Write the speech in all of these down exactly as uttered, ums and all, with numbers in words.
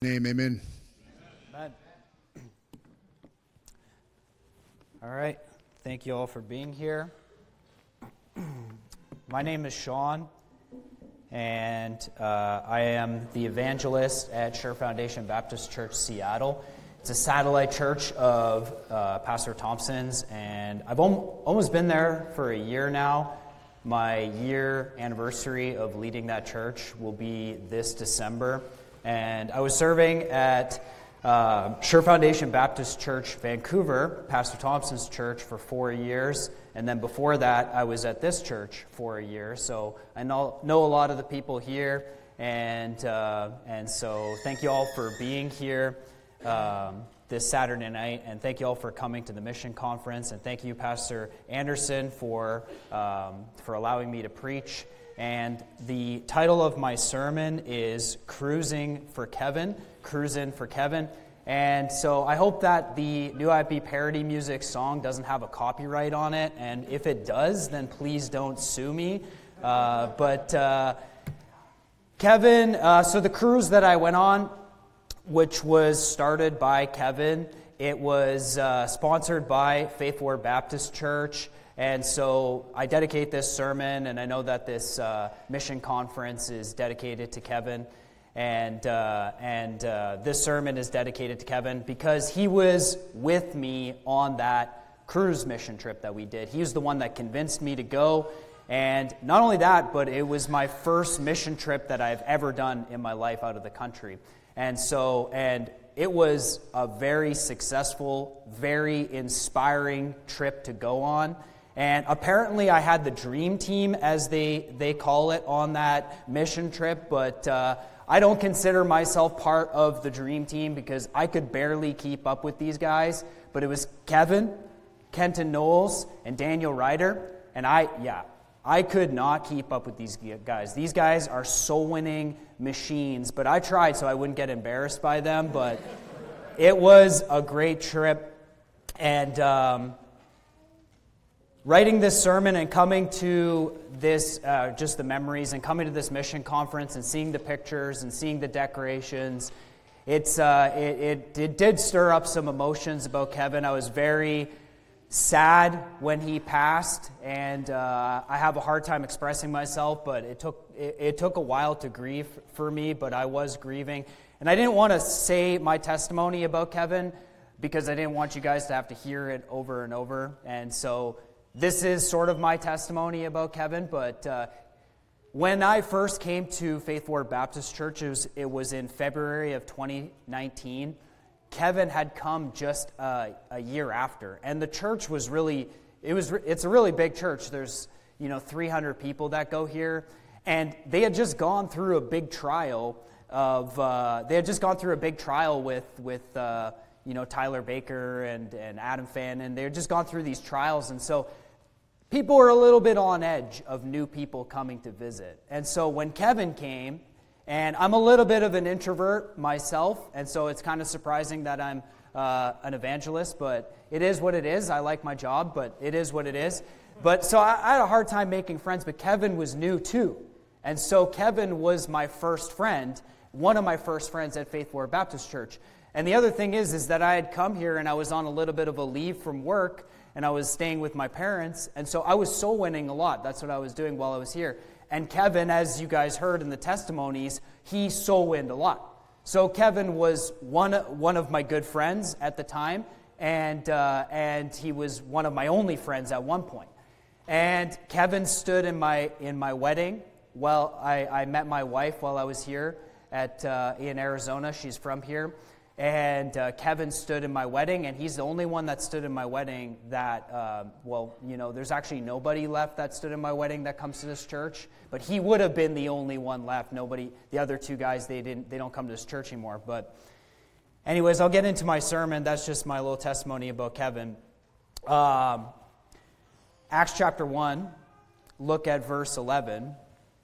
Name, amen. Amen. All right. Thank you all for being here. My name is Sean, and uh, I am the evangelist at Share Foundation Baptist Church, Seattle. It's a satellite church of uh, Pastor Thompson's, and I've al- almost been there for a year now. My year anniversary of leading that church will be this December. And I was serving at uh, Share Foundation Baptist Church, Vancouver, Pastor Thompson's church, for four years. And then before that, I was at this church for a year. So I know, know a lot of the people here. And, uh, and so thank you all for being here um, this Saturday night. And thank you all for coming to the mission conference. And thank you, Pastor Anderson, for, um, for allowing me to preach. And the title of my sermon is Cruising for Kevin, Cruising for Kevin. And so I hope that the New I P parody music song doesn't have a copyright on it. And if it does, then please don't sue me. Uh, but uh, Kevin, uh, so the cruise that I went on, which was started by Kevin, it was uh, sponsored by Faith Word Baptist Church. And so I dedicate this sermon, and I know that this uh, mission conference is dedicated to Kevin, and uh, and uh, this sermon is dedicated to Kevin because he was with me on that cruise mission trip that we did. He was the one that convinced me to go, and not only that, but it was my first mission trip that I've ever done in my life out of the country. And so, and it was a very successful, very inspiring trip to go on. And apparently I had the dream team, as they, they call it, on that mission trip, but uh, I don't consider myself part of the dream team because I could barely keep up with these guys. But it was Kevin, Kenton Knowles, and Daniel Ryder, and I, yeah, I could not keep up with these guys. These guys are soul-winning machines, but I tried so I wouldn't get embarrassed by them, but it was a great trip, and um, writing this sermon and coming to this, uh, just the memories, and coming to this mission conference and seeing the pictures and seeing the decorations, it's uh, it, it, it did stir up some emotions about Kevin. I was very sad when he passed, and uh, I have a hard time expressing myself, but it took it, it took a while to grieve for me, but I was grieving. And I didn't want to say my testimony about Kevin because I didn't want you guys to have to hear it over and over, and so this is sort of my testimony about Kevin, but uh, when I first came to Faith Word Baptist Church, it was, it was in February of twenty nineteen. Kevin had come just uh, a year after, and the church was really, it was, it's a really big church. There's, you know, three hundred people that go here, and they had just gone through a big trial of, uh, they had just gone through a big trial with, with uh, you know, Tyler Baker and, and Adam Fannin. They had just gone through these trials, and so people were a little bit on edge of new people coming to visit. And so when Kevin came, and I'm a little bit of an introvert myself, and so it's kind of surprising that I'm uh, an evangelist, but it is what it is. I like my job, but it is what it is. But so I, I had a hard time making friends, but Kevin was new too. And so Kevin was my first friend, one of my first friends at Faith Word Baptist Church. And the other thing is, is that I had come here and I was on a little bit of a leave from work, and I was staying with my parents, and so I was soul winning a lot. That's what I was doing while I was here. And Kevin, as you guys heard in the testimonies, he soul winned a lot. So Kevin was one one of my good friends at the time, and uh, and he was one of my only friends at one point. And Kevin stood in my in my wedding. Well, I, I met my wife while I was here at uh, in Arizona. She's from here. And uh, Kevin stood in my wedding, and he's the only one that stood in my wedding that, uh, well, you know, there's actually nobody left that stood in my wedding that comes to this church, but he would have been the only one left. Nobody, the other two guys, they didn't, they don't come to this church anymore. But anyways, I'll get into my sermon. That's just my little testimony about Kevin. Um, Acts chapter one, look at verse eleven.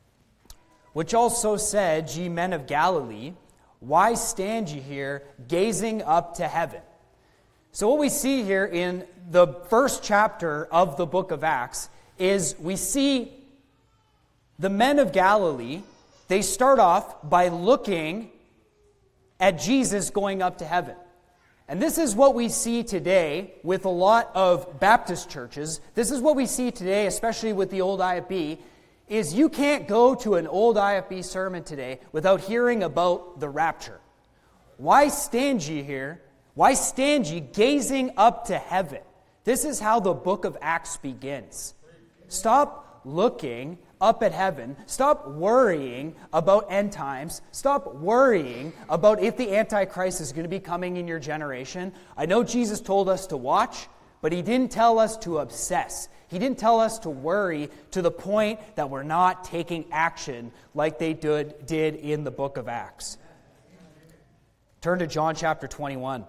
Which also said, Ye men of Galilee, why stand ye here, gazing up to heaven? So what we see here in the first chapter of the book of Acts is we see the men of Galilee, they start off by looking at Jesus going up to heaven. And this is what we see today with a lot of Baptist churches. This is what we see today, especially with the old I F B, is you can't go to an old I F B sermon today without hearing about the rapture. Why stand ye here? Why stand ye gazing up to heaven? This is how the book of Acts begins. Stop looking up at heaven. Stop worrying about end times. Stop worrying about if the Antichrist is going to be coming in your generation. I know Jesus told us to watch, but he didn't tell us to obsess. He didn't tell us to worry to the point that we're not taking action like they did, did in the book of Acts. Turn to John chapter twenty-one.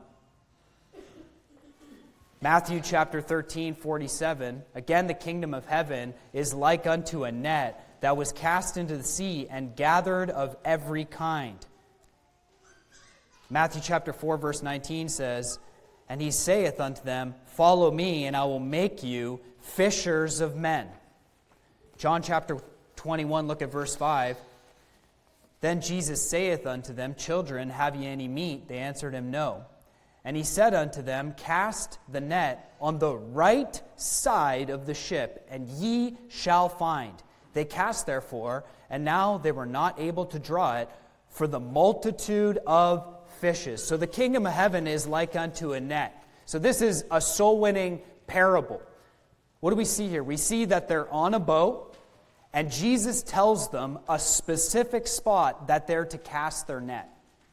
Matthew chapter thirteen, forty-seven. Again, the kingdom of heaven is like unto a net that was cast into the sea and gathered of every kind. Matthew chapter four, verse nineteen says, and he saith unto them, follow me, and I will make you fishers of men. John chapter twenty-one, look at verse five. Then Jesus saith unto them, children, have ye any meat? They answered him, no. And he said unto them, cast the net on the right side of the ship, and ye shall find. They cast therefore, and now they were not able to draw it for the multitude of fishes. So the kingdom of heaven is like unto a net. So this is a soul-winning parable. What do we see here? We see that they're on a boat, and Jesus tells them a specific spot that they're to cast their net.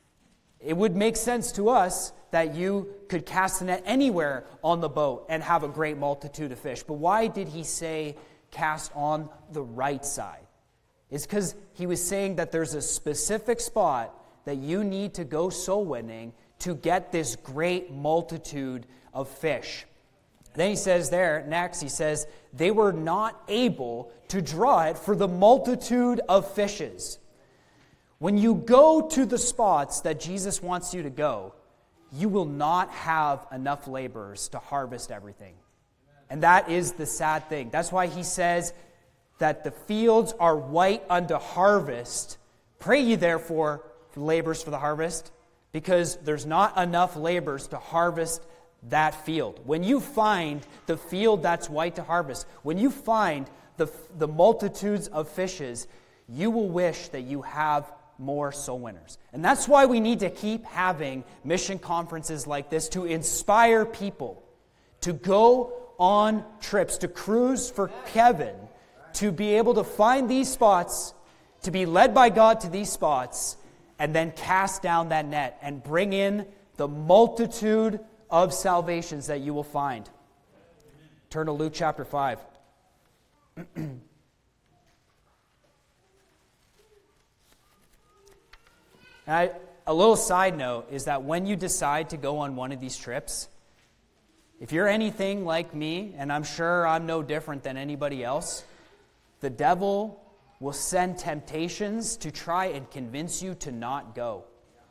It would make sense to us that you could cast the net anywhere on the boat and have a great multitude of fish. But why did he say cast on the right side? It's because he was saying that there's a specific spot that you need to go soul winning to get this great multitude of fish. Then he says there, next, he says, they were not able to draw it for the multitude of fishes. When you go to the spots that Jesus wants you to go, you will not have enough laborers to harvest everything. And that is the sad thing. That's why he says that the fields are white unto harvest. Pray ye therefore for laborers for the harvest, because there's not enough laborers to harvest that field. When you find the field that's white to harvest, when you find the, the multitudes of fishes, you will wish that you have more soul winners. And that's why we need to keep having mission conferences like this to inspire people to go on trips, to cruise for Kevin, to be able to find these spots, to be led by God to these spots, and then cast down that net and bring in the multitude of salvations that you will find. Turn to Luke chapter five. And I, a little side note is that when you decide to go on one of these trips, if you're anything like me, and I'm sure I'm no different than anybody else, the devil will send temptations to try and convince you to not go.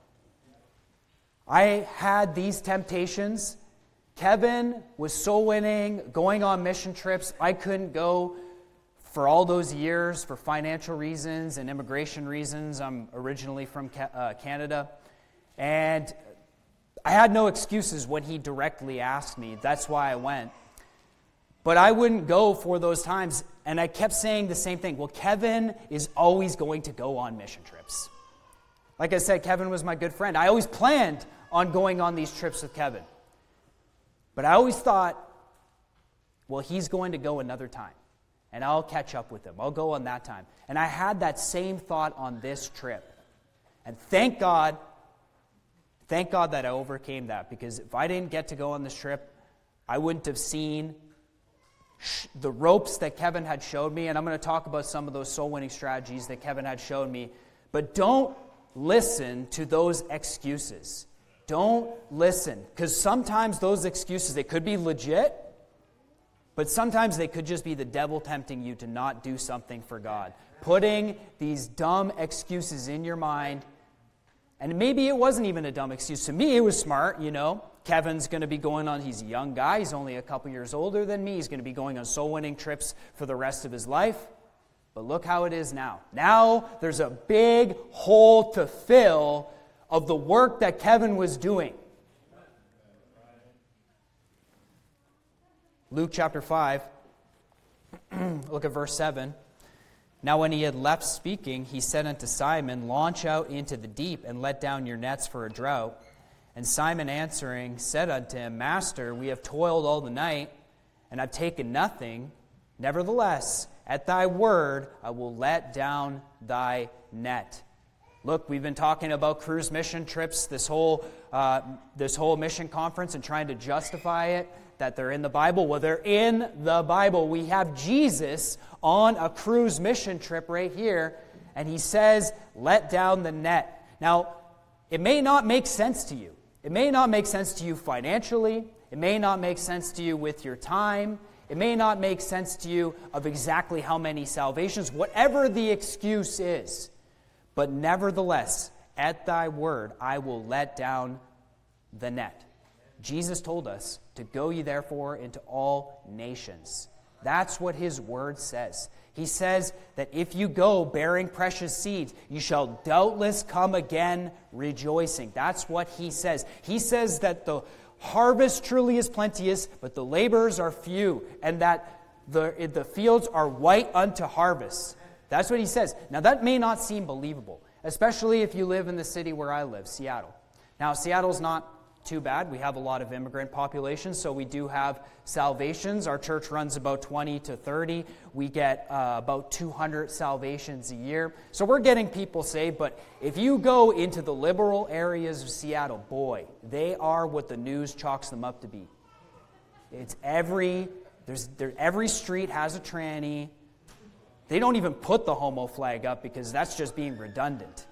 I had these temptations. Kevin was soul winning, going on mission trips. I couldn't go for all those years for financial reasons and immigration reasons. I'm originally from uh, Canada. And I had no excuses when he directly asked me. That's why I went. But I wouldn't go for those times. And I kept saying the same thing. Well, Kevin is always going to go on mission trips. Like I said, Kevin was my good friend. I always planned on going on these trips with Kevin. But I always thought, well, he's going to go another time. And I'll catch up with him. I'll go on that time. And I had that same thought on this trip. And thank God, thank God that I overcame that. Because if I didn't get to go on this trip, I wouldn't have seen the ropes that Kevin had showed me. And I'm going to talk about some of those soul-winning strategies that Kevin had showed me. But don't listen to those excuses. Don't listen. Because sometimes those excuses, they could be legit. But sometimes they could just be the devil tempting you to not do something for God. Putting these dumb excuses in your mind. And maybe it wasn't even a dumb excuse. To me, it was smart, you know. Kevin's going to be going on, he's a young guy. He's only a couple years older than me. He's going to be going on soul-winning trips for the rest of his life. But look how it is now. Now there's a big hole to fill of the work that Kevin was doing. Luke chapter five, look at verse seven. Now when he had left speaking, he said unto Simon, Launch out into the deep, and let down your nets for a draught. And Simon answering said unto him, Master, we have toiled all the night, and have taken nothing. Nevertheless, at thy word, I will let down thy net. Look, we've been talking about cruise mission trips, this whole uh, this whole mission conference, and trying to justify it, that they're in the Bible. Well, they're in the Bible. We have Jesus on a cruise mission trip right here, and he says, let down the net. Now, it may not make sense to you. It may not make sense to you financially. It may not make sense to you with your time. It may not make sense to you of exactly how many salvations, whatever the excuse is. But nevertheless, at thy word, I will let down the net. Jesus told us to go ye therefore into all nations. That's what his word says. He says that if you go bearing precious seeds, you shall doubtless come again rejoicing. That's what he says. He says that the harvest truly is plenteous, but the laborers are few, and that the, the fields are white unto harvest. That's what he says. Now that may not seem believable, especially if you live in the city where I live, Seattle. Now Seattle's not too bad. We have a lot of immigrant population, so we do have salvations. Our church runs about twenty to thirty. We get uh, about two hundred salvations a year. So we're getting people saved, but if you go into the liberal areas of Seattle, boy, they are what the news chalks them up to be. It's every, there's there, every street has a tranny. They don't even put the homo flag up because that's just being redundant.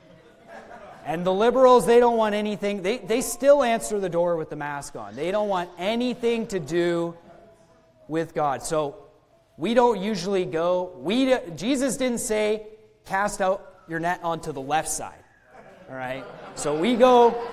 And the liberals, they don't want anything. They, they still answer the door with the mask on. They don't want anything to do with God. So we don't usually go. We Jesus didn't say, cast out your net onto the left side. All right? So we go,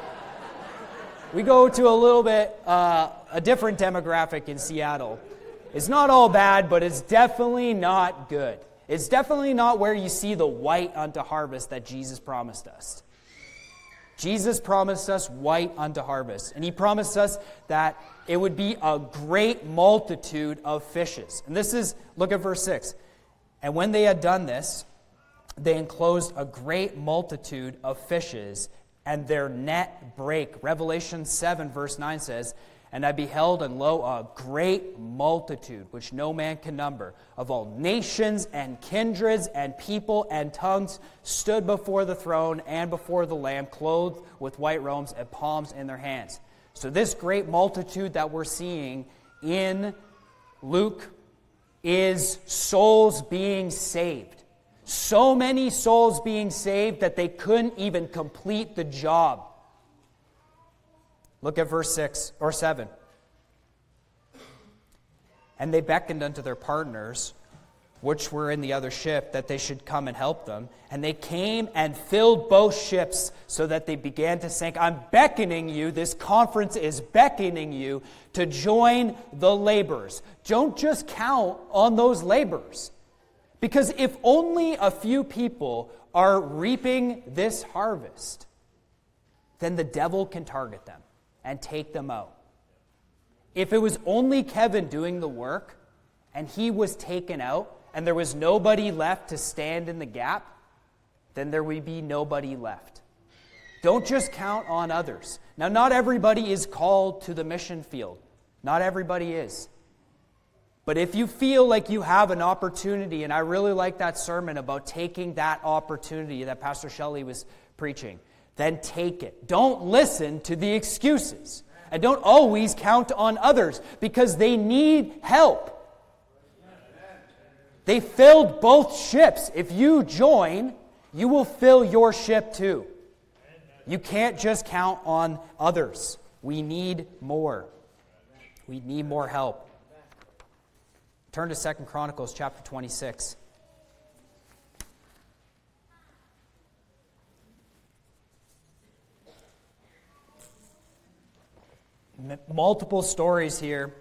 we go to a little bit, uh, a different demographic in Seattle. It's not all bad, but it's definitely not good. It's definitely not where you see the white unto harvest that Jesus promised us. Jesus promised us white unto harvest. And he promised us that it would be a great multitude of fishes. And this is, look at verse six. And when they had done this, they enclosed a great multitude of fishes, and their net brake. Revelation seven, verse nine says, And I beheld, and lo, a great multitude, which no man can number, of all nations and kindreds and people and tongues, stood before the throne and before the Lamb, clothed with white robes and palms in their hands. So this great multitude that we're seeing in Luke is souls being saved. So many souls being saved that they couldn't even complete the job. Look at verse six or seven. And they beckoned unto their partners, which were in the other ship, that they should come and help them. And they came and filled both ships, so that they began to sink. I'm beckoning you, this conference is beckoning you to join the laborers. Don't just count on those laborers. Because if only a few people are reaping this harvest, then the devil can target them and take them out. If it was only Kevin doing the work and he was taken out and there was nobody left to stand in the gap, then there would be nobody left. Don't just count on others. Now, not everybody is called to the mission field. Not everybody is. But if you feel like you have an opportunity, and I really like that sermon about taking that opportunity that Pastor Shelley was preaching, then take it. Don't listen to the excuses. And don't always count on others, because they need help. They filled both ships. If you join, you will fill your ship too. You can't just count on others. We need more. We need more help. Turn to Second Chronicles chapter twenty-six. Multiple stories here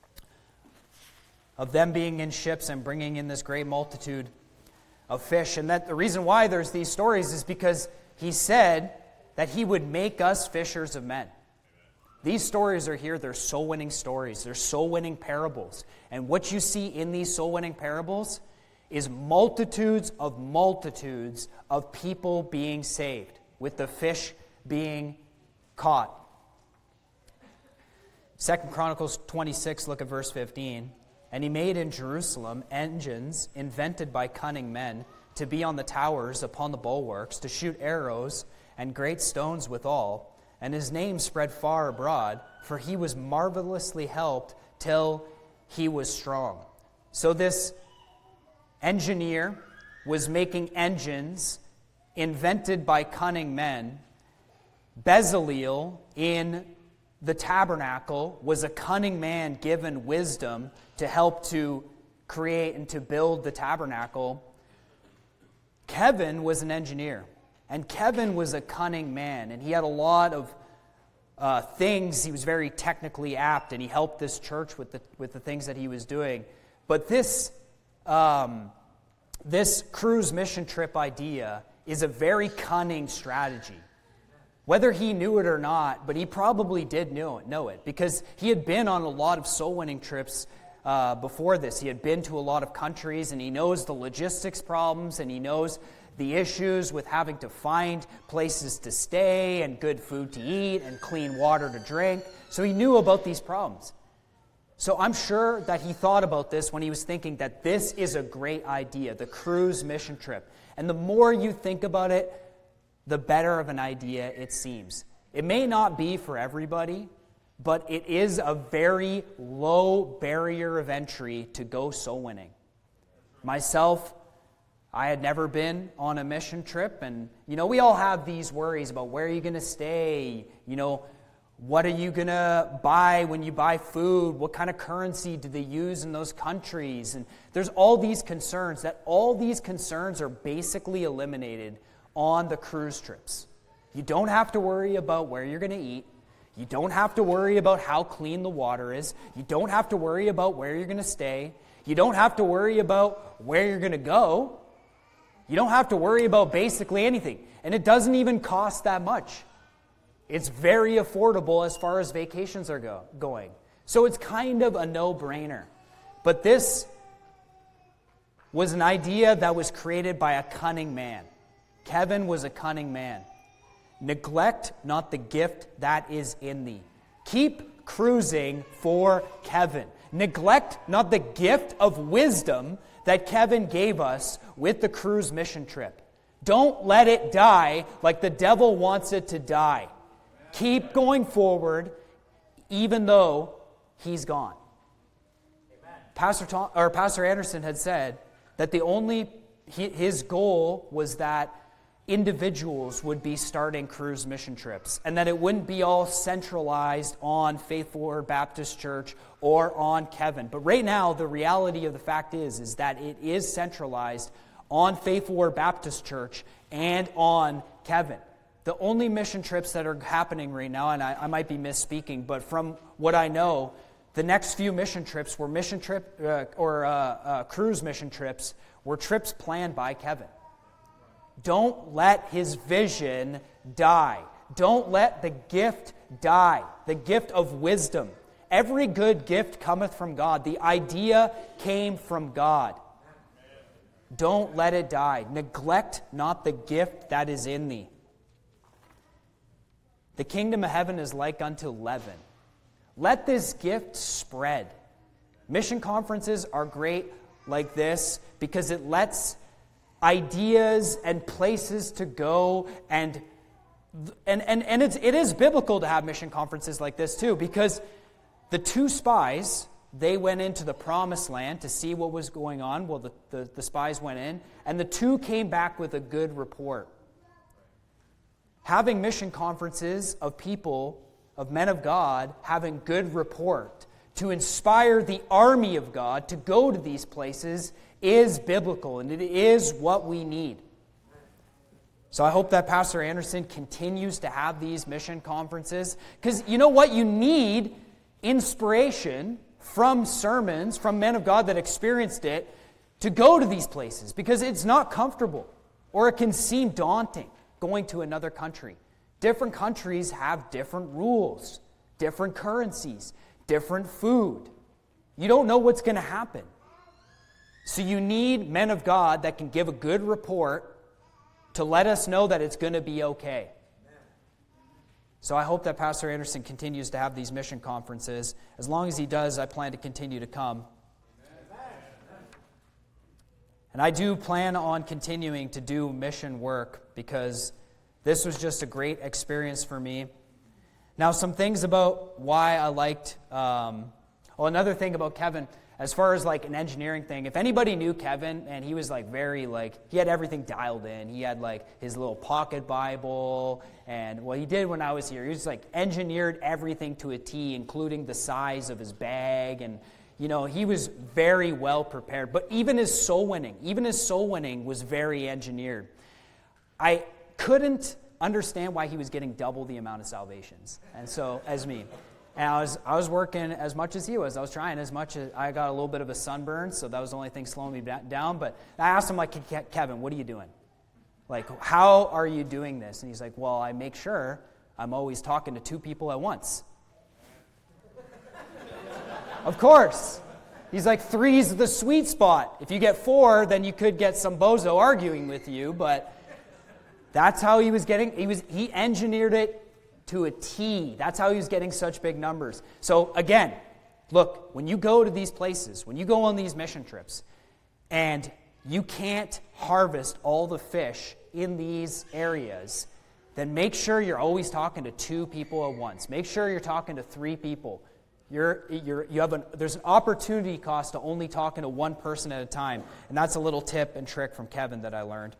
of them being in ships and bringing in this great multitude of fish. And that the reason why there's these stories is because he said that he would make us fishers of men. These stories are here. They're soul-winning stories. They're soul-winning parables. And what you see in these soul-winning parables is multitudes of multitudes of people being saved, with the fish being caught. Second Chronicles twenty-six, look at verse fifteen. And he made in Jerusalem engines invented by cunning men to be on the towers upon the bulwarks, to shoot arrows and great stones withal. And his name spread far abroad, for he was marvelously helped till he was strong. So this engineer was making engines invented by cunning men. Bezaleel in the tabernacle was a cunning man given wisdom to help to create and to build the tabernacle. Kevin was an engineer, and Kevin was a cunning man, and he had a lot of uh, things. He was very technically apt, and he helped this church with the with the things that he was doing. But this um, this cruise mission trip idea is a very cunning strategy. Whether he knew it or not, but he probably did know it, know it because he had been on a lot of soul-winning trips uh, before this. He had been to a lot of countries, and he knows the logistics problems, and he knows the issues with having to find places to stay and good food to eat and clean water to drink. So he knew about these problems. So I'm sure that he thought about this when he was thinking that this is a great idea, the cruise mission trip. And the more you think about it, the better of an idea it seems. It may not be for everybody, but it is a very low barrier of entry to go soul winning. Myself, I had never been on a mission trip, and you know, we all have these worries about where are you going to stay, you know, what are you going to buy when you buy food, what kind of currency do they use in those countries, and there's all these concerns, that all these concerns are basically eliminated on the cruise trips. You don't have to worry about where you're going to eat. You don't have to worry about how clean the water is. You don't have to worry about where you're going to stay. You don't have to worry about where you're going to go. You don't have to worry about basically anything. And it doesn't even cost that much. It's very affordable as far as vacations are go- going. So it's kind of a no-brainer. But this was an idea that was created by a cunning man. Kevin was a cunning man. Neglect not the gift that is in thee. Keep cruising for Kevin. Neglect not the gift of wisdom that Kevin gave us with the cruise mission trip. Don't let it die like the devil wants it to die. Keep going forward even though he's gone. Pastor Tom, or Pastor Anderson had said that the only his goal was that individuals would be starting cruise mission trips, and that it wouldn't be all centralized on Faithful Word Baptist Church or on Kevin. But right now, the reality of the fact is, is that it is centralized on Faithful Word Baptist Church and on Kevin. The only mission trips that are happening right now, and I, I might be misspeaking, but from what I know, the next few mission trips were mission trip uh, or uh, uh, cruise mission trips were trips planned by Kevin. Don't let his vision die. Don't let the gift die, the gift of wisdom. Every good gift cometh from God. The idea came from God. Don't let it die. Neglect not the gift that is in thee. The kingdom of heaven is like unto leaven. Let this gift spread. Mission conferences are great like this because it lets ideas and places to go, and and and, and it's, it is biblical to have mission conferences like this too, because the two spies, they went into the promised land to see what was going on. Well, the, the, the spies went in, and the two came back with a good report. Having mission conferences of people, of men of God, having good report to inspire the army of God to go to these places is biblical, and it is what we need. So I hope that Pastor Anderson continues to have these mission conferences, because you know what? You need inspiration from sermons, from men of God that experienced it, to go to these places, because it's not comfortable, or it can seem daunting going to another country. Different countries have different rules, different currencies, different food. You don't know what's going to happen. So you need men of God that can give a good report to let us know that it's going to be okay. So I hope that Pastor Anderson continues to have these mission conferences. As long as he does, I plan to continue to come. And I do plan on continuing to do mission work because this was just a great experience for me. Now, some things about why I liked, um, well, another thing about Kevin, as far as like an engineering thing, if anybody knew Kevin, and he was like very like, he had everything dialed in. He had like his little pocket Bible, and what he did when I was here, he was like engineered everything to a T, including the size of his bag, and you know, he was very well prepared. But even his soul winning, even his soul winning was very engineered. I couldn't understand why he was getting double the amount of salvations, and so as me. And I was I was working as much as he was. I was trying as much as I got a little bit of a sunburn, so that was the only thing slowing me down. But I asked him, like, Kevin, what are you doing? Like, how are you doing this? And he's like, well, I make sure I'm always talking to two people at once. Of course. He's like, three's the sweet spot. If you get four, then you could get some bozo arguing with you. But that's how he was getting. He was he engineered it to a T. That's how he was getting such big numbers. So again, look, when you go to these places, when you go on these mission trips, and you can't harvest all the fish in these areas, then make sure you're always talking to two people at once. Make sure you're talking to three people. You're, you're, you have an, there's an opportunity cost to only talking to one person at a time, and that's a little tip and trick from Kevin that I learned.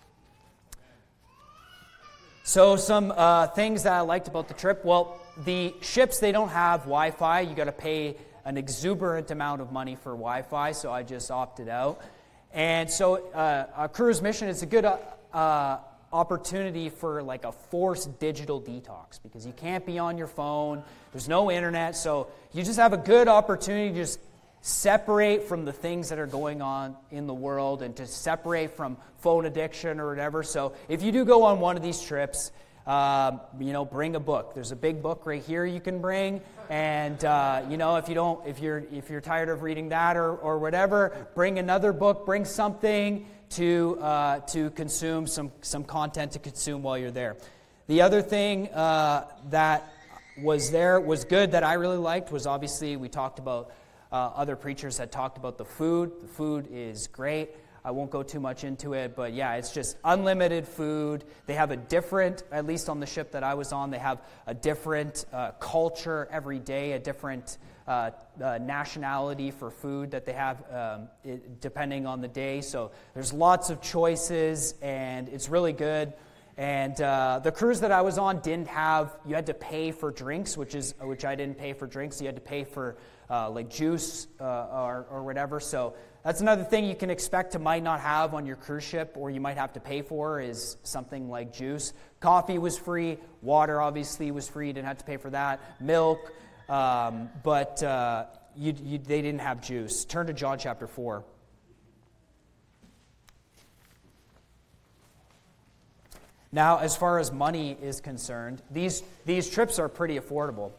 So some uh, things that I liked about the trip. Well, the ships, they don't have Wi-Fi. You got to pay an exuberant amount of money for Wi-Fi, so I just opted out. And so uh, a cruise mission is a good uh, uh, opportunity for like a forced digital detox because you can't be on your phone. There's no internet, so you just have a good opportunity to just separate from the things that are going on in the world and to separate from phone addiction or whatever. So if you do go on one of these trips, um, you know, bring a book. There's a big book right here you can bring, and uh, you know, if you don't, if you're if you're tired of reading that or or whatever, bring another book. Bring something to uh, to consume some some content to consume while you're there. The other thing uh, that was there was good that I really liked was obviously we talked about. Uh, other preachers had talked about the food. The food is great. I won't go too much into it, but yeah, it's just unlimited food. They have a different, at least on the ship that I was on, they have a different uh, culture every day, a different uh, uh, nationality for food that they have um, it, depending on the day. So there's lots of choices, and it's really good. And uh, the cruise that I was on didn't have, you had to pay for drinks, which is which I didn't pay for drinks. You had to pay for uh, like juice uh, or, or whatever. So that's another thing you can expect to might not have on your cruise ship, or you might have to pay for is something like juice. Coffee was free. Water obviously was free. You didn't have to pay for that. Milk, um, but uh, you, you, they didn't have juice. Turn to John chapter four. Now, as far as money is concerned, these, these trips are pretty affordable.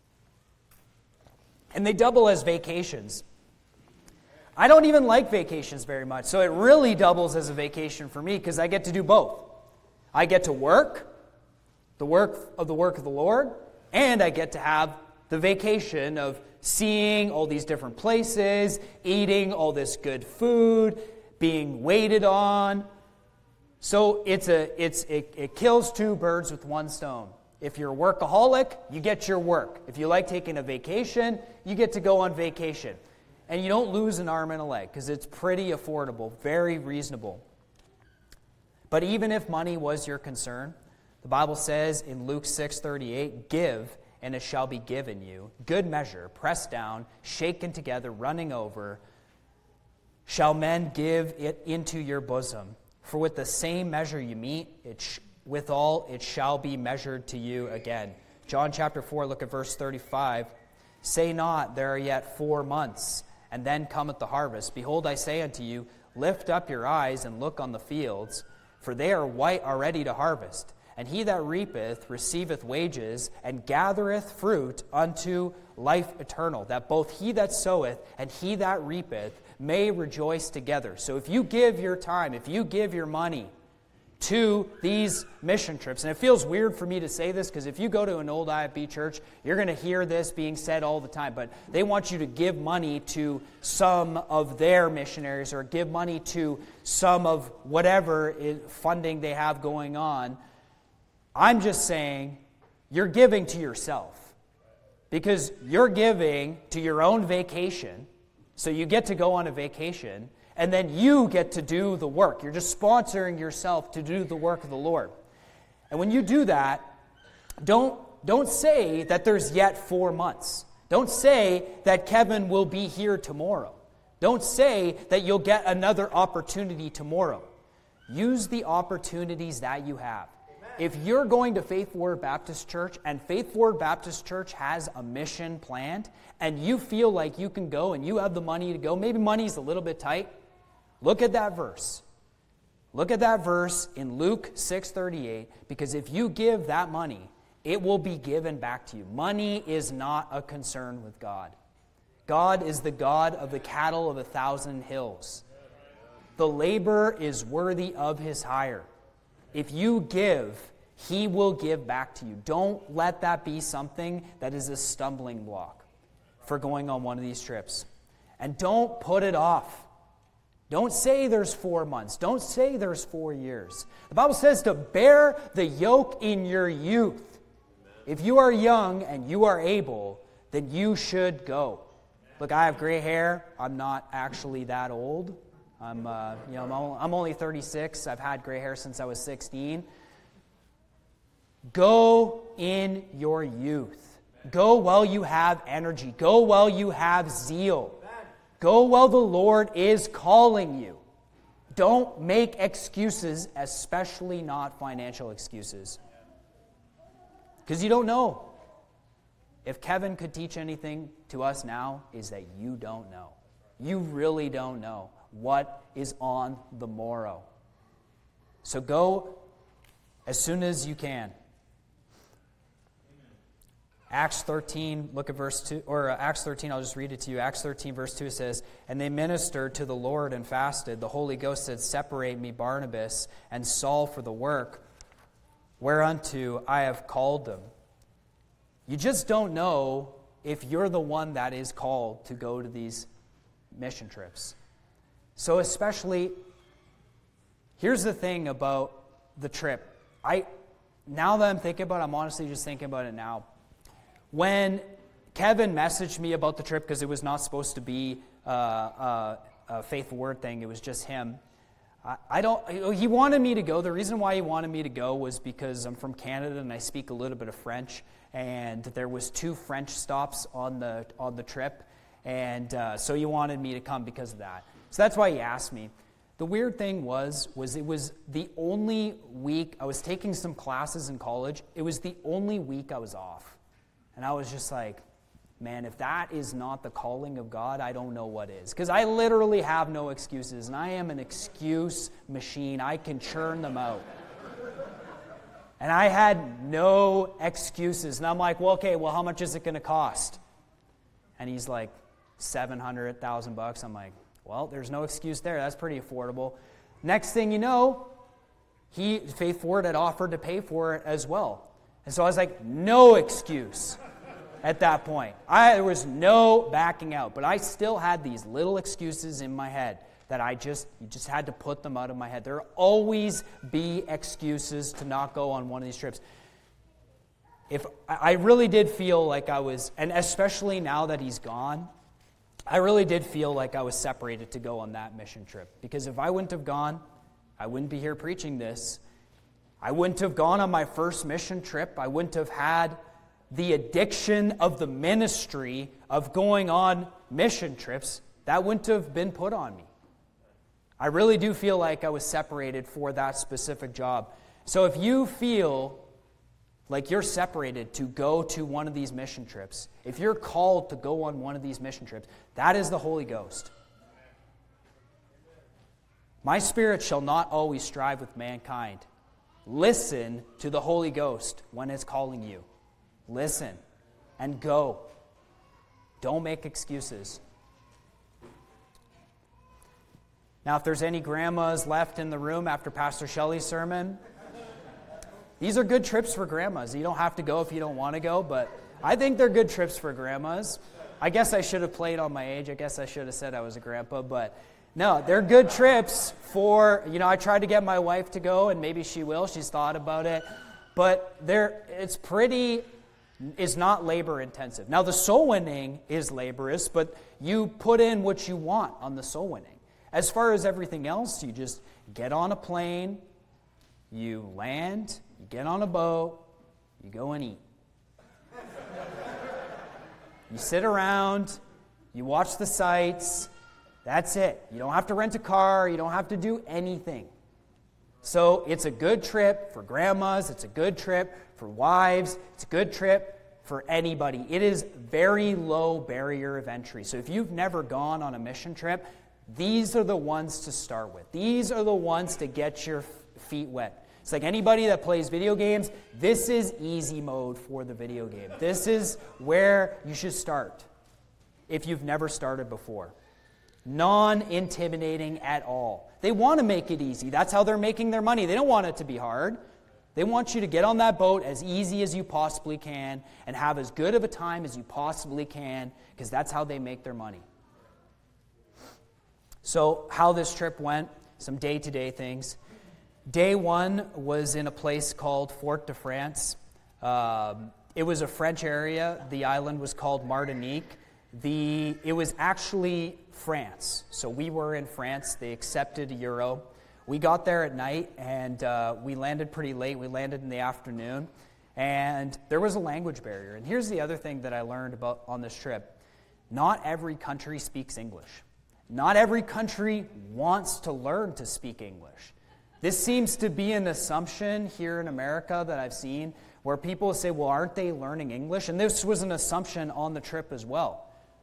And they double as vacations. I don't even like vacations very much, so it really doubles as a vacation for me because I get to do both. I get to work, the work of the work of the Lord, and I get to have the vacation of seeing all these different places, eating all this good food, being waited on. So it's a it's it, it kills two birds with one stone. If you're a workaholic, you get your work. If you like taking a vacation, you get to go on vacation. And you don't lose an arm and a leg because it's pretty affordable, very reasonable. But even if money was your concern, the Bible says in Luke six thirty-eight, give and it shall be given you. Good measure, pressed down, shaken together, running over, shall men give it into your bosom. For with the same measure you meet, it sh- withal it shall be measured to you again. John chapter four, look at verse thirty-five. Say not, there are yet four months, and then cometh the harvest. Behold, I say unto you, lift up your eyes and look on the fields, for they are white already to harvest. and he that reapeth receiveth wages, and gathereth fruit unto life eternal, that both he that soweth and he that reapeth may rejoice together. So if you give your time, if you give your money to these mission trips, and it feels weird for me to say this, because if you go to an old I F B church, you're going to hear this being said all the time, but they want you to give money to some of their missionaries, or give money to some of whatever funding they have going on. I'm just saying, you're giving to yourself, because you're giving to your own vacation, so you get to go on a vacation, and then you get to do the work. You're just sponsoring yourself to do the work of the Lord. And when you do that, don't, don't say that there's yet four months. Don't say that Kevin will be here tomorrow. Don't say that you'll get another opportunity tomorrow. Use the opportunities that you have. If you're going to Faith Forward Baptist Church, and Faith Forward Baptist Church has a mission planned, and you feel like you can go and you have the money to go, maybe money's a little bit tight, look at that verse. Look at that verse in Luke six thirty-eight, because if you give that money, it will be given back to you. Money is not a concern with God. God is the God of the cattle of a thousand hills. The laborer is worthy of his hire. If you give, he will give back to you. Don't let that be something that is a stumbling block for going on one of these trips. And don't put it off. Don't say there's four months. Don't say there's four years. The Bible says to bear the yoke in your youth. If you are young and you are able, then you should go. Look, I have gray hair. I'm not actually that old. I'm, uh, you know, I'm only thirty-six. I've had gray hair since I was sixteen. Go in your youth. Go while you have energy. Go while you have zeal. Go while the Lord is calling you. Don't make excuses, especially not financial excuses. Because you don't know. If Kevin could teach anything to us now, is that you don't know. You really don't know what is on the morrow. So go as soon as you can. Acts thirteen, look at verse two, or uh, Acts thirteen, I'll just read it to you. Acts thirteen, verse two says, "And they ministered to the Lord and fasted. The Holy Ghost said, Separate me Barnabas and Saul for the work whereunto I have called them." You just don't know if you're the one that is called to go to these mission trips. So especially, here's the thing about the trip. I, now that I'm thinking about it, I'm honestly just thinking about it now. When Kevin messaged me about the trip, because it was not supposed to be uh, uh, a Faith Word thing, it was just him. I, I don't. He wanted me to go. The reason why he wanted me to go was because I'm from Canada and I speak a little bit of French, and there was two French stops on the on the trip, and uh, so he wanted me to come because of that. So that's why he asked me. The weird thing was, was it was the only week, I was taking some classes in college, it was the only week I was off. And I was just like, man, if that is not the calling of God, I don't know what is. Because I literally have no excuses, and I am an excuse machine. I can churn them out. And I had no excuses. And I'm like, well, okay, well, how much is it going to cost? And he's like, seven hundred thousand bucks. I'm like, well, there's no excuse there. That's pretty affordable. Next thing you know, he, Faith Forward had offered to pay for it as well. And so I was like, no excuse at that point. I, there was no backing out. But I still had these little excuses in my head that I just, you just had to put them out of my head. There will always be excuses to not go on one of these trips. If I really did feel like I was, and especially now that he's gone, I really did feel like I was separated to go on that mission trip. Because if I wouldn't have gone, I wouldn't be here preaching this. I wouldn't have gone on my first mission trip. I wouldn't have had the addiction of the ministry of going on mission trips. That wouldn't have been put on me. I really do feel like I was separated for that specific job. So if you feel like you're separated to go to one of these mission trips, if you're called to go on one of these mission trips, that is the Holy Ghost. My spirit shall not always strive with mankind, listen to the Holy Ghost when it's calling you. Listen and go. Don't make excuses. Now, if there's any grandmas left in the room after Pastor Shelley's sermon, these are good trips for grandmas. You don't have to go if you don't want to go, but I think they're good trips for grandmas. I guess I should have played on my age. I guess I should have said I was a grandpa, but no, they're good trips for, you know, I tried to get my wife to go, and maybe she will. She's thought about it. But they're, it's pretty, it's not labor intensive. Now, the soul winning is laborious, but you put in what you want on the soul winning. As far as everything else, you just get on a plane, you land, you get on a boat, you go and eat. You sit around, you watch the sights, that's it. You don't have to rent a car, you don't have to do anything. So it's a good trip for grandmas, it's a good trip for wives, it's a good trip for anybody. It is very low barrier of entry. So if you've never gone on a mission trip, these are the ones to start with. These are the ones to get your feet wet. It's like anybody that plays video games, this is easy mode for the video game. This is where you should start if you've never started before. Non-intimidating at all. They want to make it easy. That's how they're making their money. They don't want it to be hard. They want you to get on that boat as easy as you possibly can and have as good of a time as you possibly can, because that's how they make their money. So how this trip went, some day-to-day things. Day one was in a place called Fort de France. Um, it was a French area. The island was called Martinique. The it was actually France. So we were in France. They accepted a euro. We got there at night, and uh, we landed pretty late. We landed in the afternoon, and there was a language barrier. And here's the other thing that I learned about on this trip. Not every country speaks English. Not every country wants to learn to speak English. This seems to be an assumption here in America that I've seen, where people say, well, aren't they learning English? And this was an assumption on the trip as well.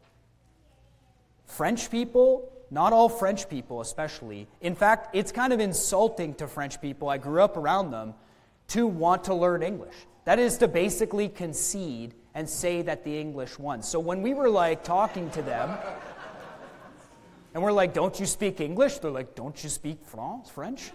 French people, not all French people especially, in fact, it's kind of insulting to French people, I grew up around them, to want to learn English. That is to basically concede and say that the English won. So when we were like talking to them, and we're like, don't you speak English? They're like, don't you speak France, French?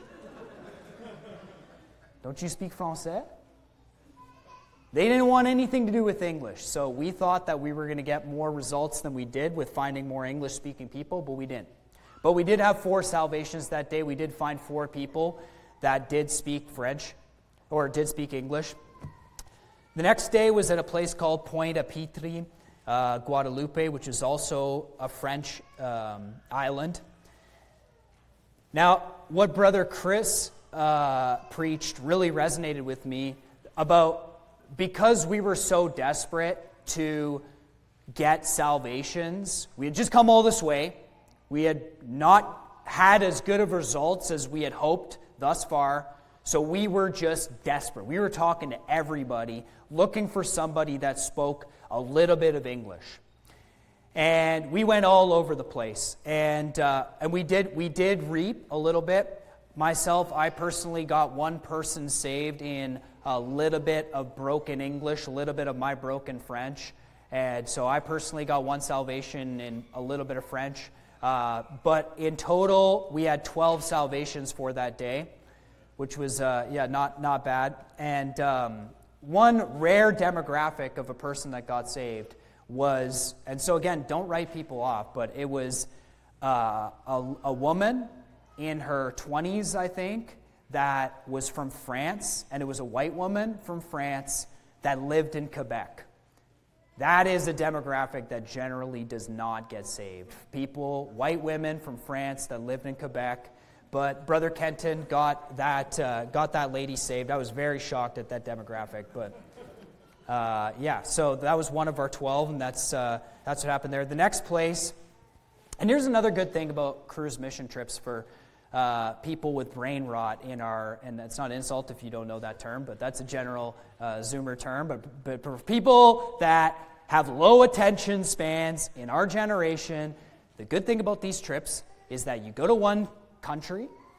Don't you speak Français? They didn't want anything to do with English. So we thought that we were going to get more results than we did with finding more English-speaking people, but we didn't. But we did have four salvations that day. We did find four people that did speak French, or did speak English. The next day was at a place called Pointe-à-Pitre, uh, Guadeloupe, which is also a French um, island. Now, what Brother Chris uh, preached really resonated with me about, because we were so desperate to get salvations, we had just come all this way. We had not had as good of results as we had hoped thus far. So we were just desperate. We were talking to everybody, looking for somebody that spoke a little bit of English. And we went all over the place. And uh, and we did we did reap a little bit. Myself, I personally got one person saved in a little bit of broken English, a little bit of my broken French. And so I personally got one salvation in a little bit of French. Uh, but in total, we had twelve salvations for that day, which was, uh, yeah, not, not bad. And um, one rare demographic of a person that got saved was, and so again, don't write people off, but it was uh, a, a woman in her twenties, I think, that was from France, and it was a white woman from France that lived in Quebec. That is a demographic that generally does not get saved. People, white women from France that lived in Quebec. But Brother Kenton got that uh, got that lady saved. I was very shocked at that demographic, but uh, yeah. So that was one of our twelve, and that's uh, that's what happened there. The next place, and here's another good thing about cruise mission trips for uh, people with brain rot in our, and that's not an insult if you don't know that term, but that's a general uh, Zoomer term. But but for people that have low attention spans in our generation, the good thing about these trips is that you go to one country,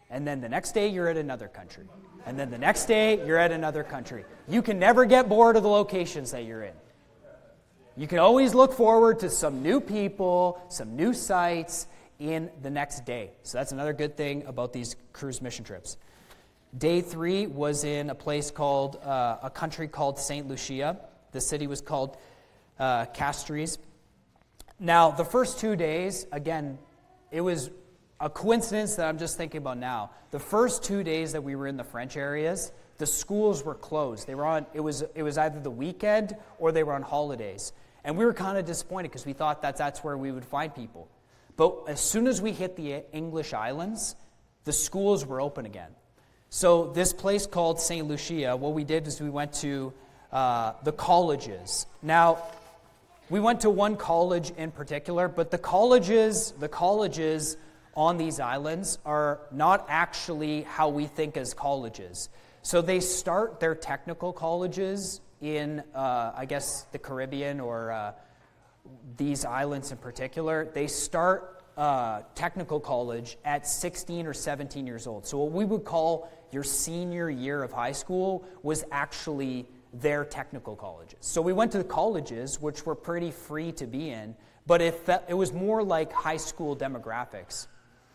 And then the next day, you're at another country. And then the next day, you're at another country. You can never get bored of the locations that you're in. You can always look forward to some new people, some new sights in the next day. So that's another good thing about these cruise mission trips. Day three was in a place called, uh, a country called Saint Lucia. The city was called uh, Castries. Now, the first two days, again, it was a coincidence that I'm just thinking about now. The first two days that we were in the French areas, the schools were closed. They were on. It was it was either the weekend or they were on holidays, and we were kind of disappointed because we thought that that's where we would find people. But as soon as we hit the English islands, the schools were open again. So this place called Saint Lucia, what we did is we went to uh, the colleges. Now, we went to one college in particular, but the colleges, the colleges on these islands are not actually how we think as colleges. So they start their technical colleges in, uh, I guess, the Caribbean or uh, these islands in particular. They start uh, technical college at sixteen or seventeen years old. So what we would call your senior year of high school was actually their technical colleges. So we went to the colleges, which were pretty free to be in, but it, fe- it was more like high school demographics.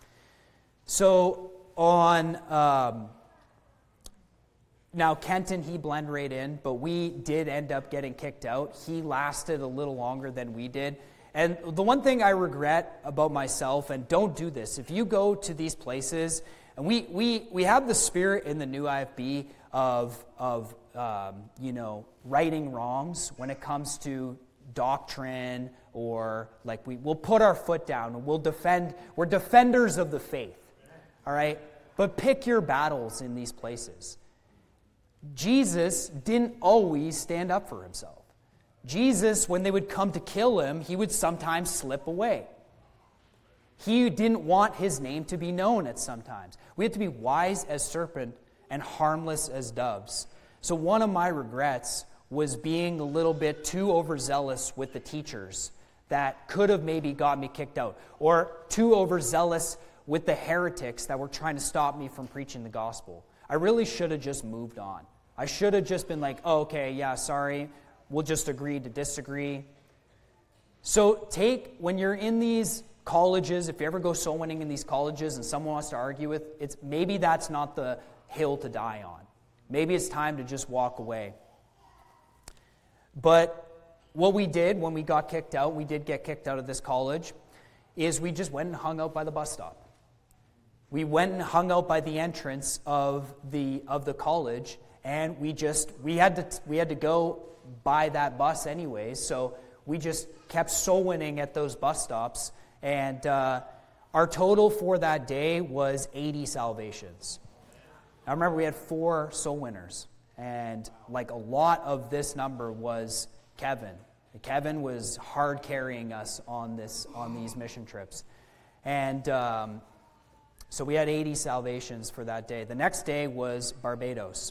So on, um, now Kenton, he blended right in, but we did end up getting kicked out. He lasted a little longer than we did. And the one thing I regret about myself, and don't do this, if you go to these places, and we we, we have the spirit in the new I F B of, of um, you know, righting wrongs when it comes to doctrine, or like we, we'll put our foot down and we'll defend, we're defenders of the faith. All right? But pick your battles in these places. Jesus didn't always stand up for himself. Jesus, when they would come to kill him, he would sometimes slip away. He didn't want his name to be known at some times. We have to be wise as serpent and harmless as doves. So one of my regrets was being a little bit too overzealous with the teachers that could have maybe got me kicked out, or too overzealous with the heretics that were trying to stop me from preaching the gospel. I really should have just moved on. I should have just been like, oh, okay, yeah, sorry, we'll just agree to disagree. So take, when you're in these colleges, if you ever go soul winning in these colleges and someone wants to argue with, it's maybe that's not the hill to die on. Maybe it's time to just walk away. But what we did when we got kicked out, we did get kicked out of this college, is we just went and hung out by the bus stop. We went and hung out by the entrance of the of the college, and we just we had to we had to go by that bus anyways. So we just kept soul winning at those bus stops, and uh, our total for that day was eighty salvations. I remember we had four soul winners, and like a lot of this number was Kevin. Kevin was hard carrying us on this on these mission trips, and. Um, So we had eighty salvations for that day. The next day was Barbados.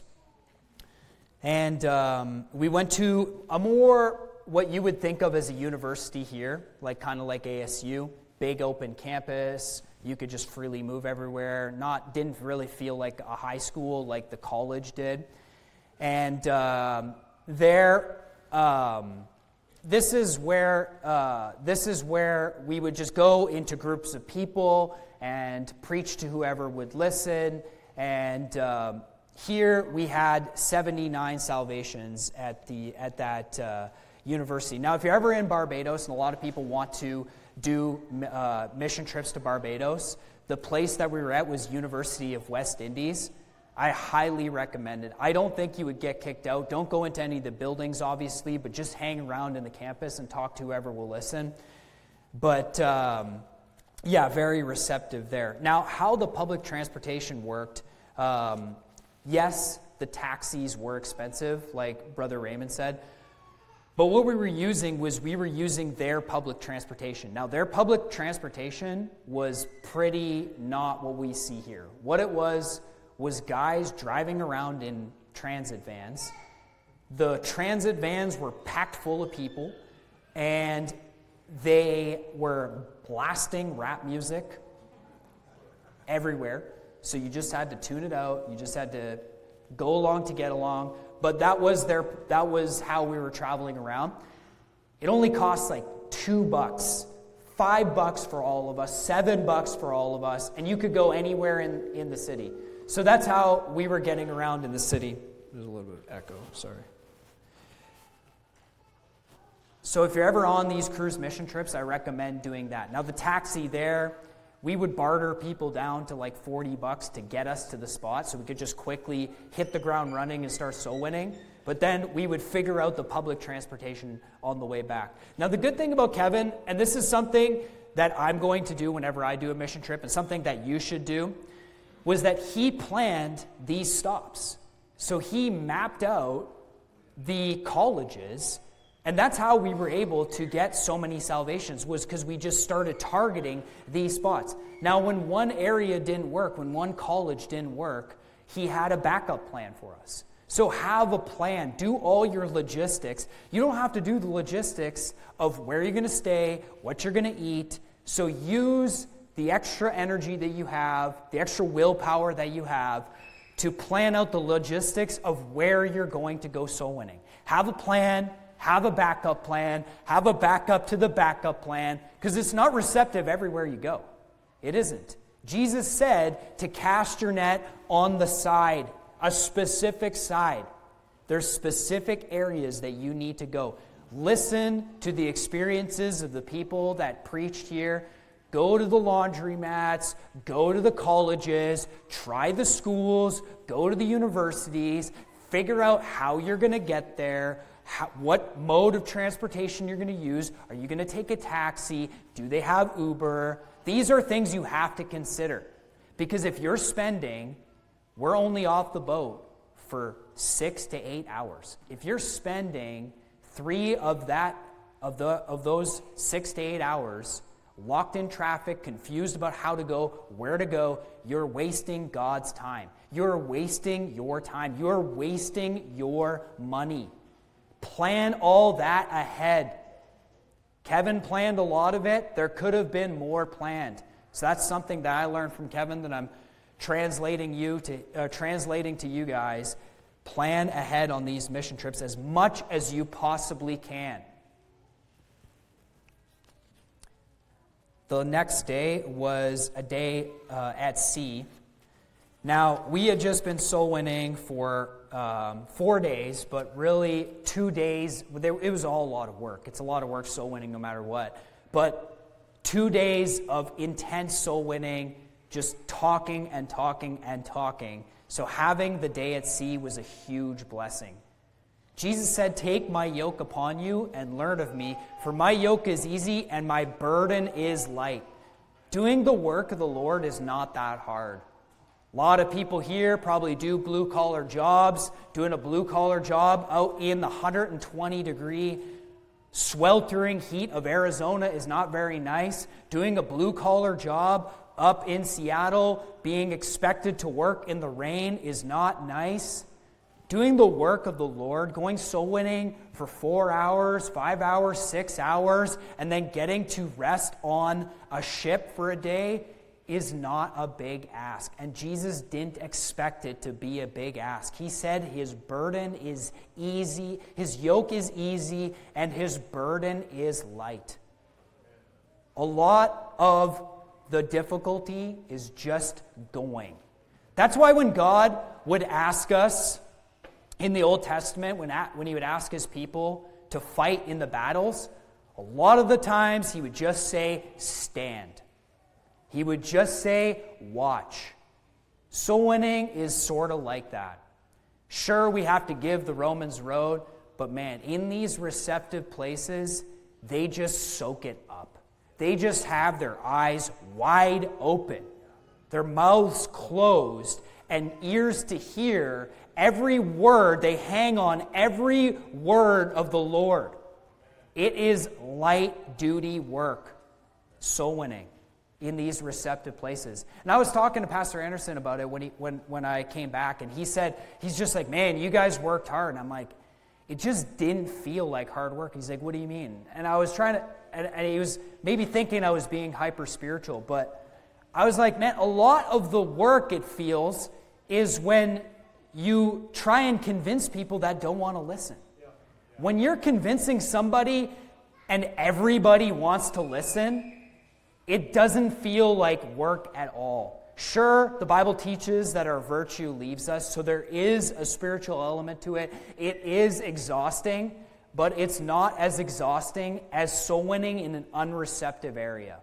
And um, we went to a more, what you would think of as a university here, like kind of like A S U, big open campus. You could just freely move everywhere. Not didn't really feel like a high school like the college did. And um, there, um, this is where uh, this is where we would just go into groups of people and preach to whoever would listen. And um, here we had seventy-nine salvations at the at that uh, university. Now, if you're ever in Barbados, and a lot of people want to do uh, mission trips to Barbados, the place that we were at was University of West Indies. I highly recommend it. I don't think you would get kicked out. Don't go into any of the buildings, obviously, but just hang around in the campus and talk to whoever will listen. But... Um, Yeah, very receptive there. Now, how the public transportation worked, um, yes, the taxis were expensive, like Brother Raymond said, but what we were using was we were using their public transportation. Now, their public transportation was pretty not what we see here. What it was was guys driving around in transit vans. The transit vans were packed full of people, and they were blasting rap music everywhere. so you just had to tune it out. You just had to go along to get along. But that was their that was how we were traveling around. It only cost like two bucks, five bucks for all of us, seven bucks for all of us, and you could go anywhere in, in the city. So that's how we were getting around in the city. There's a little bit of echo, sorry. So if you're ever on these cruise mission trips, I recommend doing that. Now the taxi there, we would barter people down to like forty bucks to get us to the spot so we could just quickly hit the ground running and start soul winning. But then we would figure out the public transportation on the way back. Now the good thing about Kevin, and this is something that I'm going to do whenever I do a mission trip and something that you should do, was that he planned these stops. So he mapped out the colleges, and that's how we were able to get so many salvations, was because we just started targeting these spots. Now, when one area didn't work, when one college didn't work, he had a backup plan for us. So have a plan. Do all your logistics. You don't have to do the logistics of where you're going to stay, what you're going to eat. So use the extra energy that you have, the extra willpower that you have, to plan out the logistics of where you're going to go soul winning. Have a plan. Have a backup plan. Have a backup to the backup plan, because it's not receptive everywhere you go. It isn't. Jesus said to cast your net on the side, a specific side. There's specific areas that you need to go. Listen to the experiences of the people that preached here. Go to the laundromats, go to the colleges, try the schools, go to the universities, figure out how you're going to get there. How, what mode of transportation you're going to use. Are you going to take a taxi? Do they have Uber? These are things you have to consider. Because if you're spending, we're only off the boat for six to eight hours. If you're spending three of that, of the of those six to eight hours locked in traffic, confused about how to go, where to go, you're wasting God's time. You're wasting your time. You're wasting your money. Plan all that ahead. Kevin planned a lot of it. There could have been more planned. So that's something that I learned from Kevin that I'm translating you to uh, translating to you guys. Plan ahead on these mission trips as much as you possibly can. The next day was a day uh, at sea. Now, we had just been soul winning for um, four days, but really two days, it was all a lot of work. It's a lot of work soul winning no matter what. But two days of intense soul winning, just talking and talking and talking. So having the day at sea was a huge blessing. Jesus said, "Take my yoke upon you and learn of me, for my yoke is easy and my burden is light." Doing the work of the Lord is not that hard. A lot of people here probably do blue-collar jobs. Doing a blue-collar job out in the one hundred twenty degree sweltering heat of Arizona is not very nice. Doing a blue-collar job up in Seattle, being expected to work in the rain, is not nice. Doing the work of the Lord, going soul winning for four hours, five hours, six hours, and then getting to rest on a ship for a day is not a big ask. And Jesus didn't expect it to be a big ask. He said his burden is easy, his yoke is easy, and his burden is light. A lot of the difficulty is just going. That's why when God would ask us in the Old Testament, when, when he would ask his people to fight in the battles, a lot of the times he would just say, stand. He would just say, watch. Soul winning is sort of like that. Sure, we have to give the Romans road, but man, in these receptive places, they just soak it up. They just have their eyes wide open, their mouths closed, and ears to hear every word. They hang on every word of the Lord. It is light-duty work, soul winning in these receptive places. And I was talking to Pastor Anderson about it when he when when I came back, and he said, he's just like, man, you guys worked hard. And I'm like, it just didn't feel like hard work. He's like, what do you mean? And I was trying to, and, and he was maybe thinking I was being hyper-spiritual, but I was like, man, a lot of the work, it feels, is when you try and convince people that don't want to listen. When you're convincing somebody and everybody wants to listen, it doesn't feel like work at all. Sure, the Bible teaches that our virtue leaves us, so there is a spiritual element to it. It is exhausting, but it's not as exhausting as soul winning in an unreceptive area.